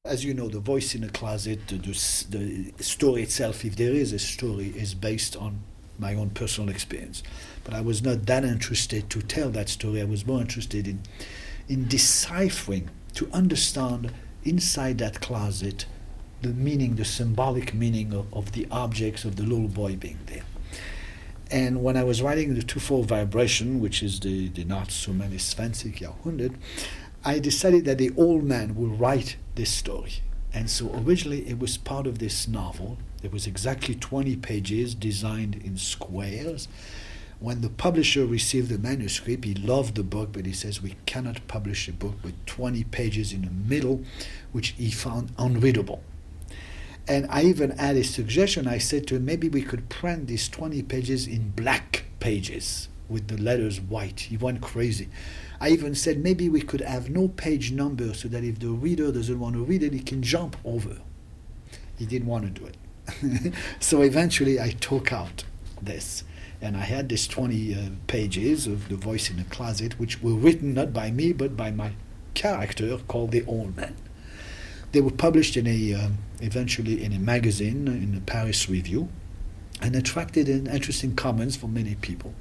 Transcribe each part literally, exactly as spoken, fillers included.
As you know, The Voice in the Closet, the, the, the story itself, if there is a story, is based on my own personal experience. But I was not that interested to tell that story. I was more interested in, in deciphering, to understand inside that closet the meaning, the symbolic meaning of, of the objects of the little boy being there. And when I was writing the Twofold Vibration, which is the, the Not So Many zwanzig Jahrhundert, I decided that the old man will write this story. And so originally it was part of this novel. There was exactly twenty pages designed in squares. When the publisher received the manuscript, he loved the book, but he says we cannot publish a book with twenty pages in the middle, which he found unreadable. And I even had a suggestion. I said to him, maybe we could print these twenty pages in black pages with the letters white. He went crazy. I even said maybe we could have no page number so that if the reader doesn't want to read it, he can jump over. He didn't want to do it. So eventually I took out this. And I had these twenty uh, pages of The Voice in the Closet, which were written not by me, but by my character called the Old Man. They were published in a um, eventually in a magazine, in the Paris Review, and attracted an interesting comments from many people.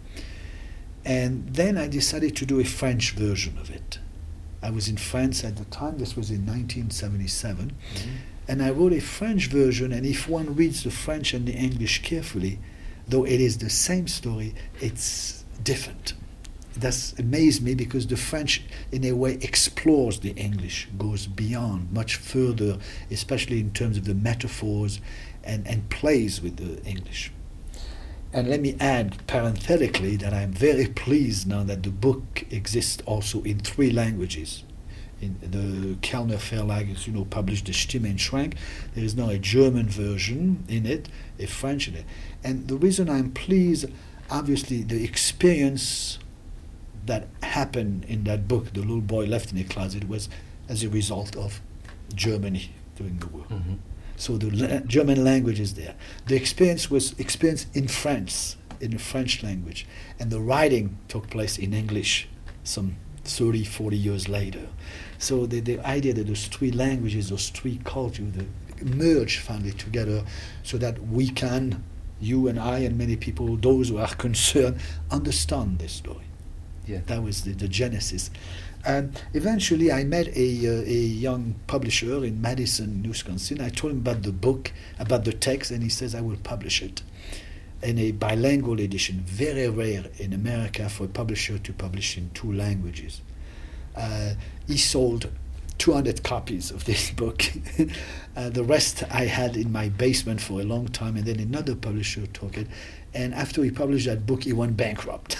And then I decided to do a French version of it. I was in France at the time. This was in nineteen seventy-seven. Mm-hmm. And I wrote a French version, and if one reads the French and the English carefully, though it is the same story, it's different. That's amazed me because the French, in a way, explores the English, goes beyond, much further, especially in terms of the metaphors, and, and plays with the English. And let me add parenthetically that I'm very pleased now that the book exists also in three languages. In the Kellner Verlag, as you know, published the Stimme und Schrank. There is now a German version in it, a French in it. And the reason I'm pleased, obviously, the experience that happened in that book, The Little Boy Left in a Closet, was as a result of Germany during the war. Mm-hmm. So the la- German language is there. The experience was experienced in France, in the French language. And the writing took place in English some thirty, forty years later. So the, the idea that those three languages, those three cultures, they merge finally together so that we can, you and I and many people, those who are concerned, understand this story. Yeah. That was the, the genesis. And eventually I met a, uh, a young publisher in Madison, Wisconsin. I told him about the book, about the text, and he says, I will publish it in a bilingual edition. Very rare in America for a publisher to publish in two languages. Uh, he sold two hundred copies of this book. uh, the rest I had in my basement for a long time, and then another publisher took it. And after he published that book, he went bankrupt.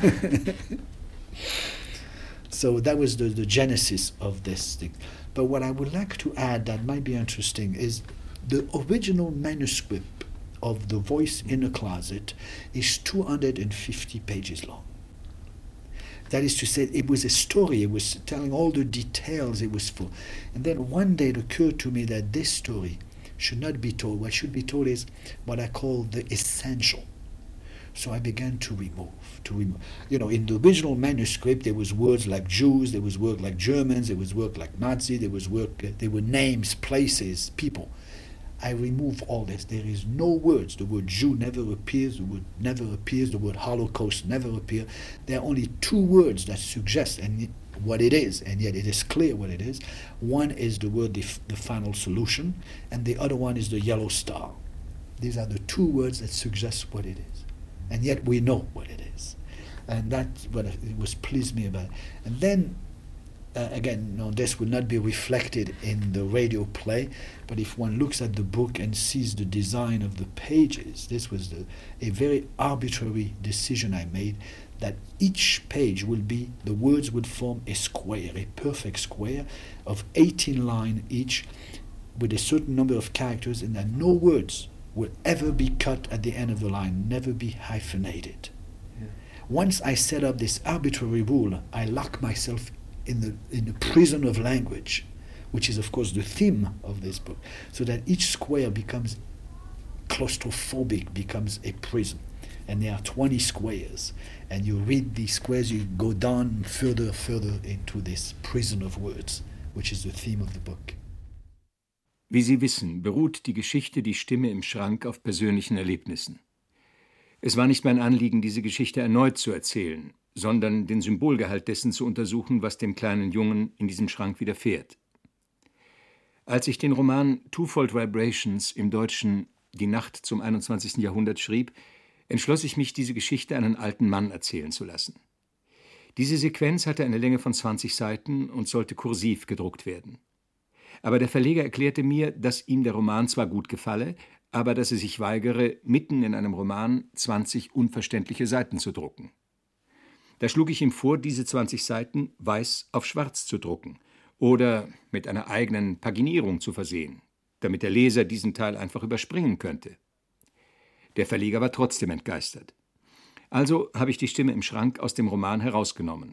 So that was the, the genesis of this thing. But what I would like to add that might be interesting is the original manuscript of The Voice in the Closet is two hundred fifty pages long. That is to say, it was a story. It was telling all the details it was full. And then one day it occurred to me that this story should not be told. What should be told is what I call the essential. So I began to remove, to remove. You know, in the original manuscript, there was words like Jews, there was words like Germans, there was words like Nazi, there was work, there were names, places, people. I remove all this. There is no words. The word Jew never appears. The word never appears. The word Holocaust never appears. There are only two words that suggest and what it is, and yet it is clear what it is. One is the word the, the final solution, and the other one is the yellow star. These are the two words that suggest what it is. And yet we know what it is. And that's what it was pleased me about. And then, uh, again, no, this will not be reflected in the radio play, but if one looks at the book and sees the design of the pages, this was the, a very arbitrary decision I made, that each page will be, the words would form a square, a perfect square of eighteen lines each, with a certain number of characters, and that no words will ever be cut at the end of the line, never be hyphenated. Yeah. Once I set up this arbitrary rule, I lock myself in the in the prison of language, which is of course the theme of this book, so that each square becomes claustrophobic, becomes a prison. And there are twenty squares, and you read these squares, you go down further, further into this prison of words, which is the theme of the book. Wie Sie wissen, beruht die Geschichte Die Stimme im Schrank auf persönlichen Erlebnissen. Es war nicht mein Anliegen, diese Geschichte erneut zu erzählen, sondern den Symbolgehalt dessen zu untersuchen, was dem kleinen Jungen in diesem Schrank widerfährt. Als ich den Roman Twofold Vibrations im Deutschen Die Nacht zum einundzwanzigsten Jahrhundert schrieb, entschloss ich mich, diese Geschichte einen alten Mann erzählen zu lassen. Diese Sequenz hatte eine Länge von zwanzig Seiten und sollte kursiv gedruckt werden. Aber der Verleger erklärte mir, dass ihm der Roman zwar gut gefalle, aber dass er sich weigere, mitten in einem Roman zwanzig unverständliche Seiten zu drucken. Da schlug ich ihm vor, diese zwanzig Seiten weiß auf schwarz zu drucken oder mit einer eigenen Paginierung zu versehen, damit der Leser diesen Teil einfach überspringen könnte. Der Verleger war trotzdem entgeistert. Also habe ich Die Stimme im Schrank aus dem Roman herausgenommen.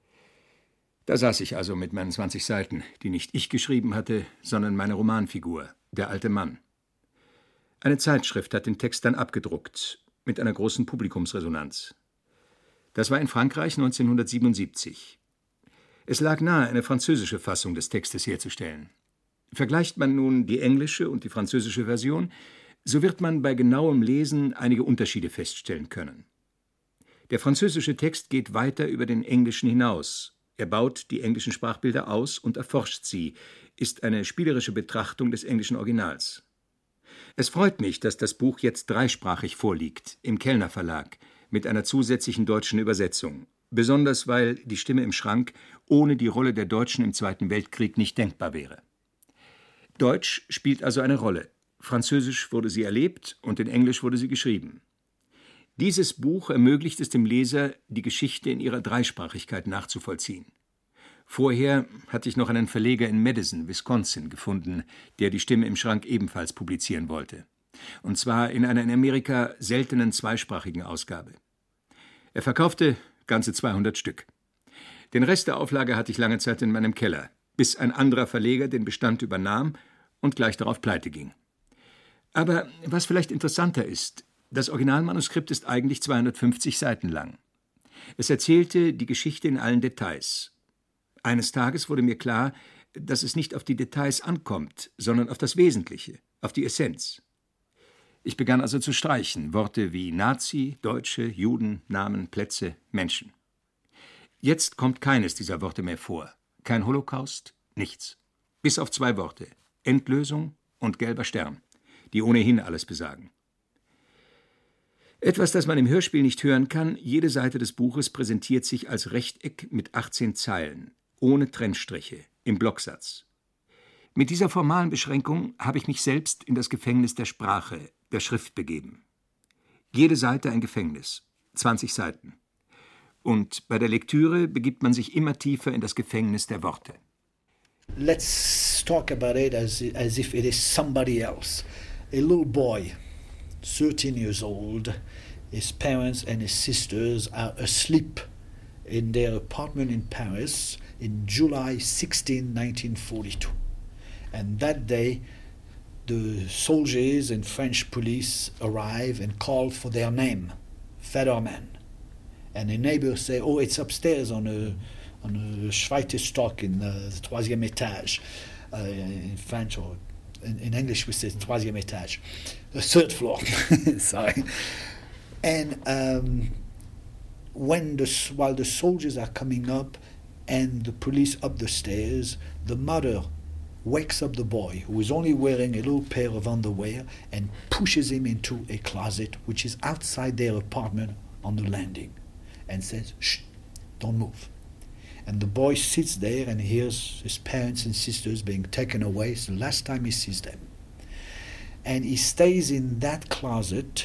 Da saß ich also mit meinen zwanzig Seiten, die nicht ich geschrieben hatte, sondern meine Romanfigur, der alte Mann. Eine Zeitschrift hat den Text dann abgedruckt, mit einer großen Publikumsresonanz. Das war in Frankreich neunzehnhundertsiebenundsiebzig. Es lag nahe, eine französische Fassung des Textes herzustellen. Vergleicht man nun die englische und die französische Version, so wird man bei genauem Lesen einige Unterschiede feststellen können. Der französische Text geht weiter über den englischen hinaus. Er baut die englischen Sprachbilder aus und erforscht sie, ist eine spielerische Betrachtung des englischen Originals. Es freut mich, dass das Buch jetzt dreisprachig vorliegt, im Kellner Verlag, mit einer zusätzlichen deutschen Übersetzung. Besonders, weil Die Stimme im Schrank ohne die Rolle der Deutschen im Zweiten Weltkrieg nicht denkbar wäre. Deutsch spielt also eine Rolle. Französisch wurde sie erlebt und in Englisch wurde sie geschrieben. Dieses Buch ermöglicht es dem Leser, die Geschichte in ihrer Dreisprachigkeit nachzuvollziehen. Vorher hatte ich noch einen Verleger in Madison, Wisconsin, gefunden, der Die Stimme im Schrank ebenfalls publizieren wollte. Und zwar in einer in Amerika seltenen zweisprachigen Ausgabe. Er verkaufte ganze zweihundert Stück. Den Rest der Auflage hatte ich lange Zeit in meinem Keller, bis ein anderer Verleger den Bestand übernahm und gleich darauf pleite ging. Aber was vielleicht interessanter ist, das Originalmanuskript ist eigentlich zweihundertfünfzig Seiten lang. Es erzählte die Geschichte in allen Details. Eines Tages wurde mir klar, dass es nicht auf die Details ankommt, sondern auf das Wesentliche, auf die Essenz. Ich begann also zu streichen, Worte wie Nazi, Deutsche, Juden, Namen, Plätze, Menschen. Jetzt kommt keines dieser Worte mehr vor. Kein Holocaust, nichts. Bis auf zwei Worte, Endlösung und gelber Stern, die ohnehin alles besagen. Etwas, das man im Hörspiel nicht hören kann, jede Seite des Buches präsentiert sich als Rechteck mit achtzehn Zeilen, ohne Trennstriche, im Blocksatz. Mit dieser formalen Beschränkung habe ich mich selbst in das Gefängnis der Sprache, der Schrift begeben. Jede Seite ein Gefängnis, zwanzig Seiten. Und bei der Lektüre begibt man sich immer tiefer in das Gefängnis der Worte. Let's talk about it as, as if it is somebody else. A little boy, thirteen years old, his parents and his sisters are asleep in their apartment in Paris in July sixteenth, nineteen forty-two. And that day, the soldiers and French police arrive and call for their name, Federman. And the neighbors say, oh, it's upstairs on a, on a Schweiterstock in uh, the troisième étage. Uh, in French or in, in English we say troisième étage, the third floor. Sorry. And um, when the, while the soldiers are coming up and the police up the stairs, the mother wakes up the boy, who is only wearing a little pair of underwear, and pushes him into a closet which is outside their apartment on the landing, and says, shh, don't move. And the boy sits there and hears his parents and sisters being taken away. It's the last time he sees them. And he stays in that closet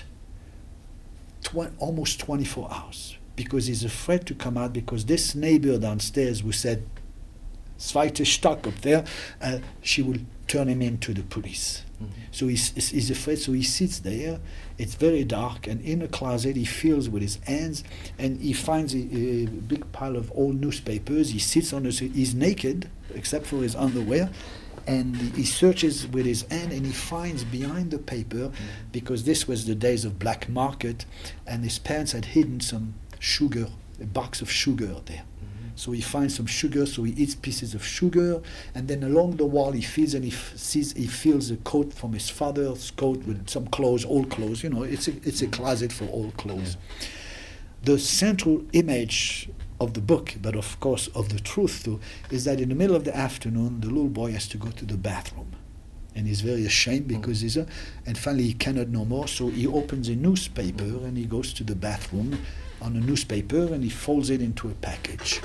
tw- almost twenty-four hours, because he's afraid to come out, because this neighbor downstairs who said, Zweite Stock up there, uh, she will turn him in to the police. Mm-hmm. So he's, he's afraid, so he sits there. It's very dark, and in a closet he feels with his hands, and he finds a, a big pile of old newspapers. He sits on it, he's naked, except for his underwear, and he searches with his hand, and he finds behind the paper, mm-hmm. because this was the days of black market, and his parents had hidden some sugar, a box of sugar there. So he finds some sugar, so he eats pieces of sugar, and then along the wall he feels and he f- sees he feels a coat from his father's coat with some clothes, old clothes. You know, it's a it's a closet for old clothes. Yeah. The central image of the book, but of course of the truth too, is that in the middle of the afternoon the little boy has to go to the bathroom. And he's very ashamed because he's a, and finally he cannot no more, so he opens a newspaper and he goes to the bathroom on a newspaper and he folds it into a package.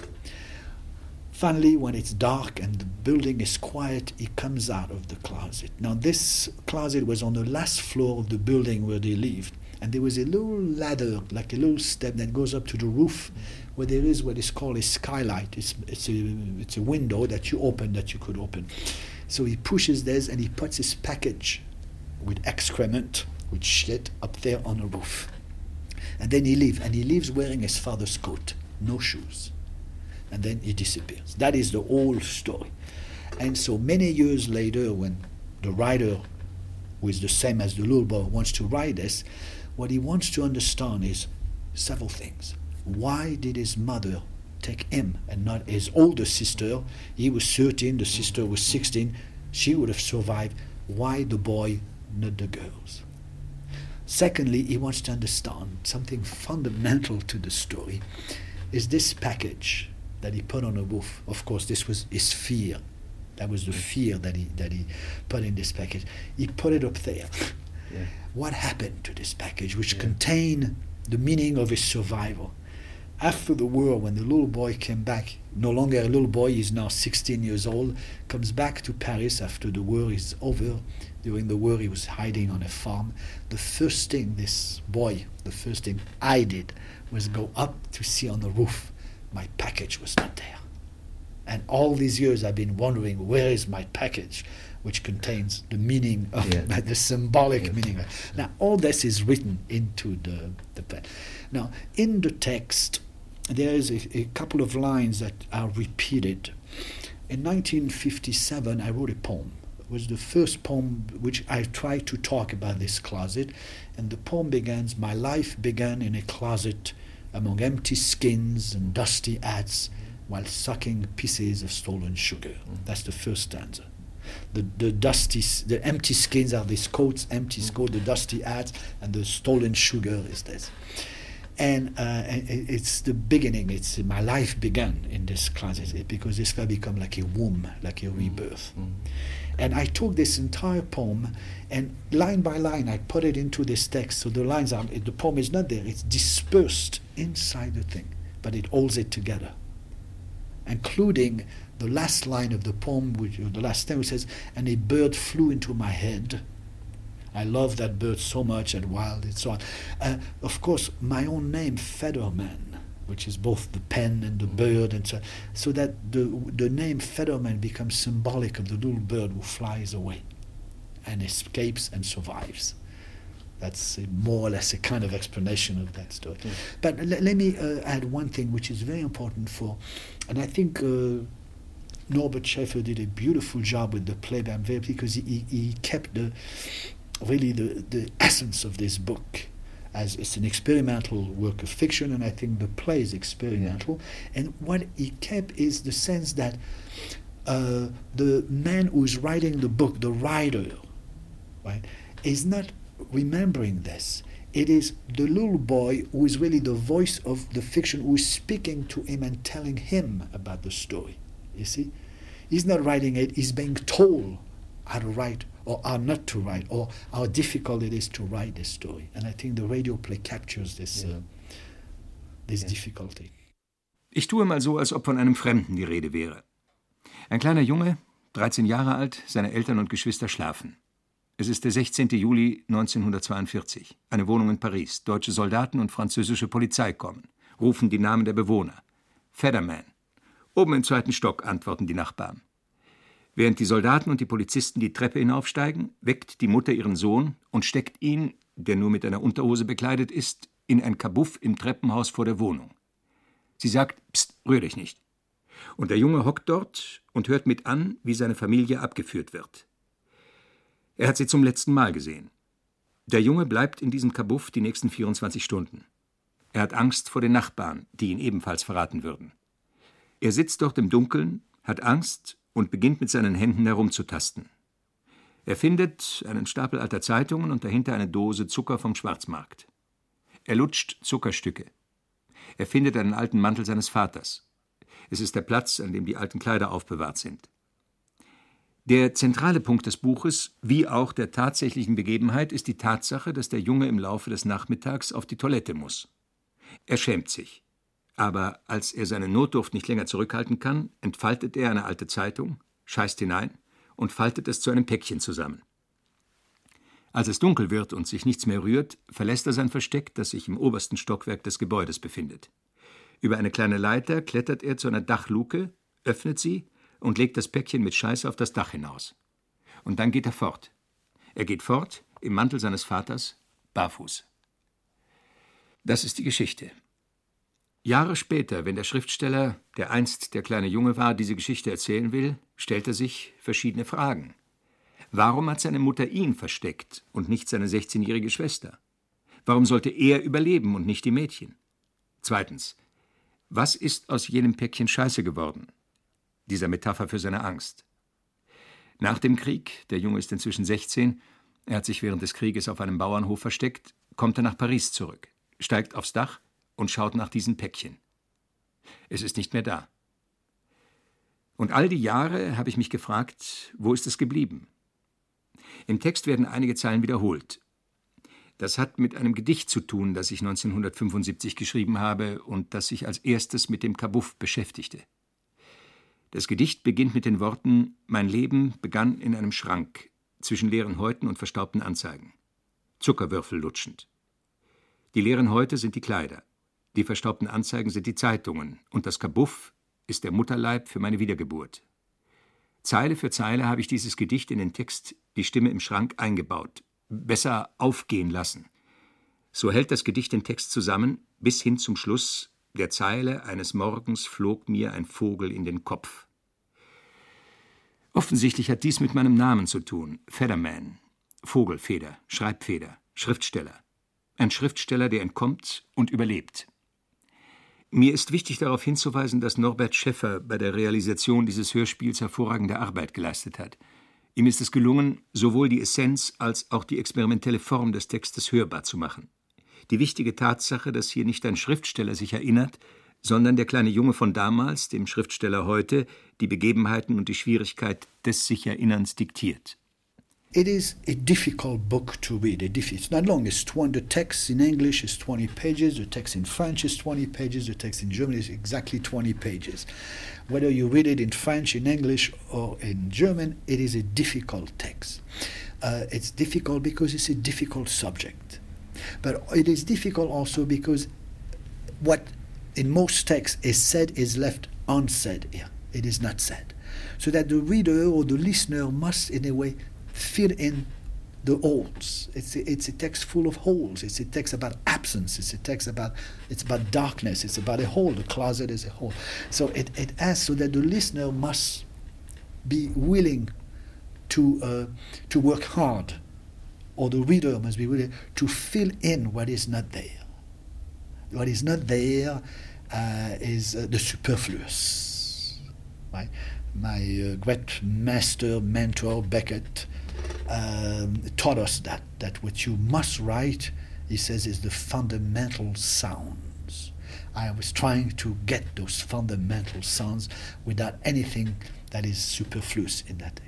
Finally, when it's dark and the building is quiet, he comes out of the closet. Now this closet was on the last floor of the building where they lived, and there was a little ladder, like a little step that goes up to the roof, where there is what is called a skylight. It's, it's, a, it's a window that you open, that you could open. So he pushes this and he puts his package with excrement, with shit, up there on the roof. And then he leaves, and he leaves wearing his father's coat, no shoes. And then he disappears. That is the whole story. And so many years later, when the writer, who is the same as the little boy, wants to write this, what he wants to understand is several things. Why did his mother take him and not his older sister? He was thirteen, the sister was sixteen. She would have survived. Why the boy, not the girls? Secondly, he wants to understand something fundamental to the story, is this package that he put on a roof. Of course, this was his fear. That was the fear that he that he put in this package. He put it up there. Yeah. What happened to this package, which yeah. contained the meaning of his survival? After the war, when the little boy came back, no longer a little boy, he's now sixteen years old, comes back to Paris after the war is over. During the war, he was hiding on a farm. The first thing this boy, the first thing I did, was go up to see on the roof. My package was not there. And all these years I've been wondering, where is my package, which contains the meaning of yeah. the symbolic yeah. meaning. Now, all this is written into the, the pen. Now, in the text, there is a, a couple of lines that are repeated. In nineteen fifty-seven, I wrote a poem. It was the first poem which I tried to talk about this closet, and the poem begins, "My life began in a closet among empty skins and dusty hats while sucking pieces of stolen sugar." Mm. That's the first stanza. The the dusty, the empty skins are these coats, empty mm. coat, the dusty hats, and the stolen sugar is this. And uh, it's the beginning. It's my life began in this closet because this will become like a womb, like a rebirth. Mm. And I took this entire poem, and line by line, I put it into this text. So the lines are, the poem is not there; it's dispersed inside the thing, but it holds it together, including the last line of the poem, which the last thing, which says, "And a bird flew into my head. I love that bird so much and wild," and so on. Uh, of course, my own name, Federman, which is both the pen and the bird, and so so that the the name Federman becomes symbolic of the little bird who flies away and escapes and survives. That's a, more or less a kind of explanation of that story. Mm. But l- let me uh, add one thing which is very important for, and I think uh, Norbert Schaeffer did a beautiful job with the play, because he, he, he kept the really the, the essence of this book, as it's an experimental work of fiction, and I think the play is experimental. Yeah. And what he kept is the sense that uh, the man who is writing the book, the writer, right, is not remembering this. It is the little boy who is really the voice of the fiction, who is speaking to him and telling him about the story. You see? He's not writing it, he's being told how to write or how not to write, or how difficult it is to write this story. And I think the radio play captures this, yeah. uh, this yeah. difficulty. Ich tue mal so, als ob von einem Fremden die Rede wäre. Ein kleiner Junge, dreizehn Jahre alt, seine Eltern und Geschwister schlafen. Es ist der sechzehnten Juli neunzehnhundertzweiundvierzig. Eine Wohnung in Paris. Deutsche Soldaten und französische Polizei kommen. Rufen die Namen der Bewohner. Federman. Oben im zweiten Stock, antworten die Nachbarn. Während die Soldaten und die Polizisten die Treppe hinaufsteigen, weckt die Mutter ihren Sohn und steckt ihn, der nur mit einer Unterhose bekleidet ist, in ein Kabuff im Treppenhaus vor der Wohnung. Sie sagt, Psst, rühr dich nicht. Und der Junge hockt dort und hört mit an, wie seine Familie abgeführt wird. Er hat sie zum letzten Mal gesehen. Der Junge bleibt in diesem Kabuff die nächsten vierundzwanzig Stunden. Er hat Angst vor den Nachbarn, die ihn ebenfalls verraten würden. Er sitzt dort im Dunkeln, hat Angst und beginnt mit seinen Händen herumzutasten. Er findet einen Stapel alter Zeitungen und dahinter eine Dose Zucker vom Schwarzmarkt. Er lutscht Zuckerstücke. Er findet einen alten Mantel seines Vaters. Es ist der Platz, an dem die alten Kleider aufbewahrt sind. Der zentrale Punkt des Buches, wie auch der tatsächlichen Begebenheit, ist die Tatsache, dass der Junge im Laufe des Nachmittags auf die Toilette muss. Er schämt sich. Aber als er seine Notdurft nicht länger zurückhalten kann, entfaltet er eine alte Zeitung, scheißt hinein und faltet es zu einem Päckchen zusammen. Als es dunkel wird und sich nichts mehr rührt, verlässt er sein Versteck, das sich im obersten Stockwerk des Gebäudes befindet. Über eine kleine Leiter klettert er zu einer Dachluke, öffnet sie und legt das Päckchen mit Scheiße auf das Dach hinaus. Und dann geht er fort. Er geht fort, im Mantel seines Vaters, barfuß. Das ist die Geschichte. Jahre später, wenn der Schriftsteller, der einst der kleine Junge war, diese Geschichte erzählen will, stellt er sich verschiedene Fragen. Warum hat seine Mutter ihn versteckt und nicht seine sechzehnjährige Schwester? Warum sollte er überleben und nicht die Mädchen? Zweitens, was ist aus jenem Päckchen Scheiße geworden? Dieser Metapher für seine Angst. Nach dem Krieg, der Junge ist inzwischen sechzehn, er hat sich während des Krieges auf einem Bauernhof versteckt, kommt er nach Paris zurück, steigt aufs Dach und schaut nach diesem Päckchen. Es ist nicht mehr da. Und all die Jahre habe ich mich gefragt, wo ist es geblieben? Im Text werden einige Zeilen wiederholt. Das hat mit einem Gedicht zu tun, das ich neunzehnhundertfünfundsiebzig geschrieben habe und das sich als erstes mit dem Kabuff beschäftigte. Das Gedicht beginnt mit den Worten: Mein Leben begann in einem Schrank, zwischen leeren Häuten und verstaubten Anzeigen. Zuckerwürfel lutschend. Die leeren Häute sind die Kleider, die verstaubten Anzeigen sind die Zeitungen und das Kabuff ist der Mutterleib für meine Wiedergeburt. Zeile für Zeile habe ich dieses Gedicht in den Text Die Stimme im Schrank eingebaut, besser aufgehen lassen. So hält das Gedicht den Text zusammen, bis hin zum Schluss der Zeile: Eines Morgens flog mir ein Vogel in den Kopf. Offensichtlich hat dies mit meinem Namen zu tun, Featherman, Vogelfeder, Schreibfeder, Schriftsteller. Ein Schriftsteller, der entkommt und überlebt. Mir ist wichtig, darauf hinzuweisen, dass Norbert Schäffer bei der Realisation dieses Hörspiels hervorragende Arbeit geleistet hat. Ihm ist es gelungen, sowohl die Essenz als auch die experimentelle Form des Textes hörbar zu machen. Die wichtige Tatsache, dass hier nicht ein Schriftsteller sich erinnert, sondern der kleine Junge von damals, dem Schriftsteller heute, die Begebenheiten und die Schwierigkeit des sich Erinnerns diktiert. It is a difficult book to read. It's not long. It's twenty. The text in English is twenty pages. The text in French is twenty pages. The text in German is exactly twenty pages. Whether you read it in French, in English, or in German, it is a difficult text. Uh, it's difficult because it's a difficult subject. But it is difficult also because what in most texts is said is left unsaid here. It is not said. So that the reader or the listener must, in a way, fill in the holes. It's a, it's a text full of holes. It's a text about absence. It's a text about it's about darkness. It's about a hole. The closet is a hole. So it, it asks so that the listener must be willing to uh, to work hard, or the reader must be willing to fill in what is not there. What is not there uh, is uh, the superfluous. Right? My uh, great master, mentor, Beckett, um, taught us that, that what you must write, he says, is the fundamental sounds. I was trying to get those fundamental sounds without anything that is superfluous in that thing.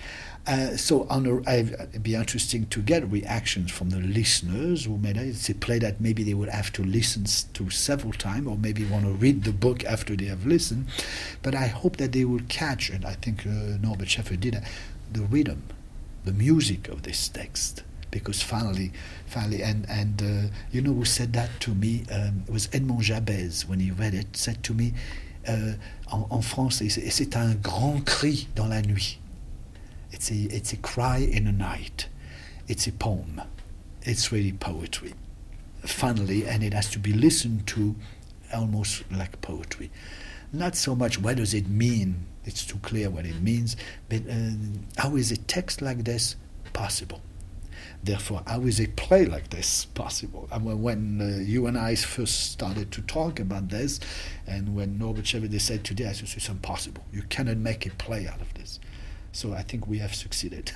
Uh, so on a, it'd be interesting to get reactions from the listeners who made it. It's a play that maybe they would have to listen to several times, or maybe want to read the book after they have listened. But I hope that they will catch, and I think uh, Norbert Schäffer did, uh, the rhythm, the music of this text. Because finally, finally, and and uh, you know who said that to me? Um, it was Edmond Jabez, when he read it, said to me, uh, en, en France, c'est un grand cri dans la nuit. It's a, it's a cry in the night. It's a poem. It's really poetry. Finally, and it has to be listened to almost like poetry. Not so much what does it mean, it's too clear what it means, but uh, how is a text like this possible? Therefore, how is a play like this possible? I mean, when uh, you and I first started to talk about this, and when Norbert Chevalier said today, I said, it's impossible. You cannot make a play out of this. So I think we have succeeded.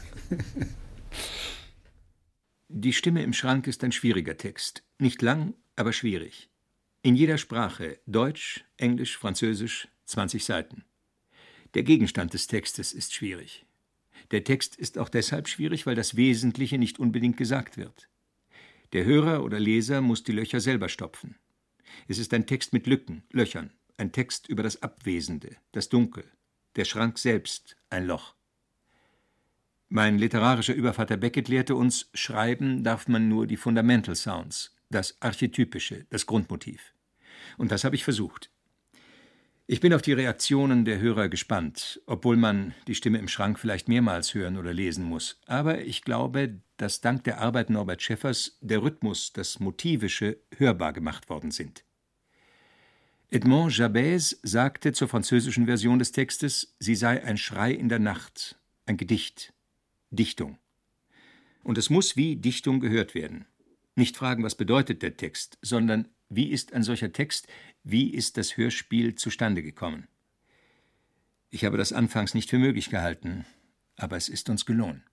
Die Stimme im Schrank ist ein schwieriger Text. Nicht lang, aber schwierig. In jeder Sprache, Deutsch, Englisch, Französisch, zwanzig Seiten. Der Gegenstand des Textes ist schwierig. Der Text ist auch deshalb schwierig, weil das Wesentliche nicht unbedingt gesagt wird. Der Hörer oder Leser muss die Löcher selber stopfen. Es ist ein Text mit Lücken, Löchern, ein Text über das Abwesende, das Dunkel, der Schrank selbst, ein Loch. Mein literarischer Übervater Beckett lehrte uns, schreiben darf man nur die Fundamental Sounds, das Archetypische, das Grundmotiv. Und das habe ich versucht. Ich bin auf die Reaktionen der Hörer gespannt, obwohl man die Stimme im Schrank vielleicht mehrmals hören oder lesen muss. Aber ich glaube, dass dank der Arbeit Norbert Schäffers der Rhythmus, das Motivische, hörbar gemacht worden sind. Edmond Jabez sagte zur französischen Version des Textes, sie sei ein Schrei in der Nacht, ein Gedicht, Dichtung. Und es muss wie Dichtung gehört werden. Nicht fragen, was bedeutet der Text, sondern wie ist ein solcher Text, wie ist das Hörspiel zustande gekommen? Ich habe das anfangs nicht für möglich gehalten, aber es ist uns gelungen.